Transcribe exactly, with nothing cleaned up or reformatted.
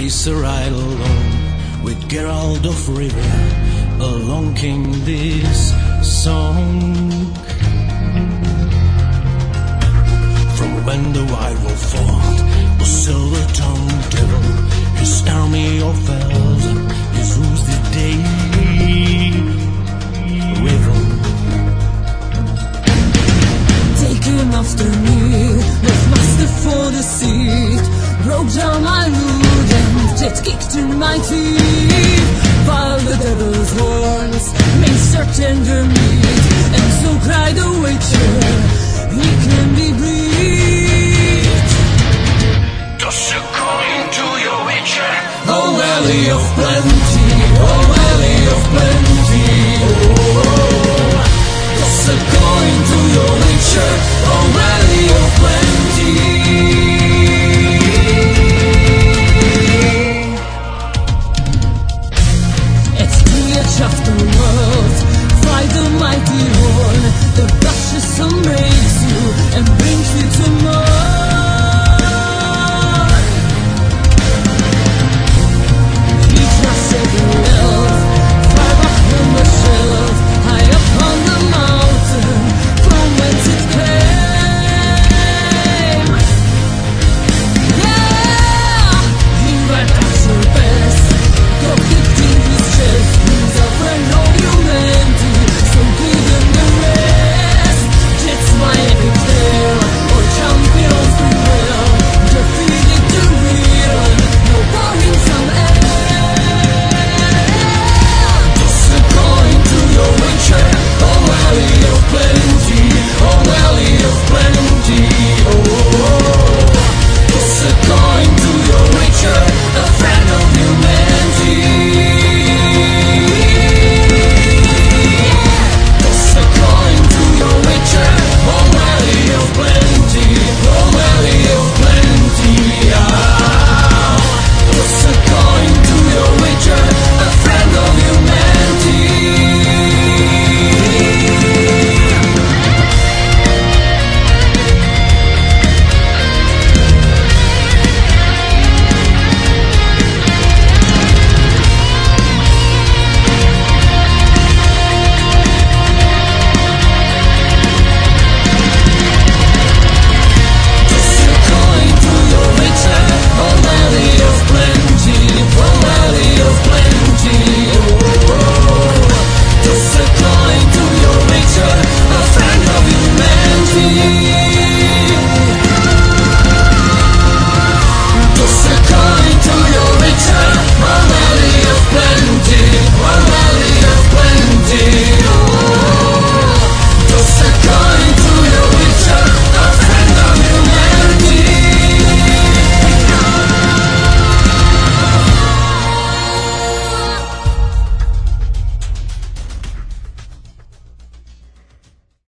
Sir Eidolon with Geralt of Rivia, along came this song. From when the White Wolf fought the silver-tongued devil, his army of elves, his who's the day river. Take him after me, with master for the seat. Broke down my mood and jet kicked in my teeth. While the devil's horns made certain their meat, and so cried the witcher, he can be breathed. Toss a coin to your witcher, oh valley of plenty, oh valley of plenty, oh, oh. Toss a coin to your witcher,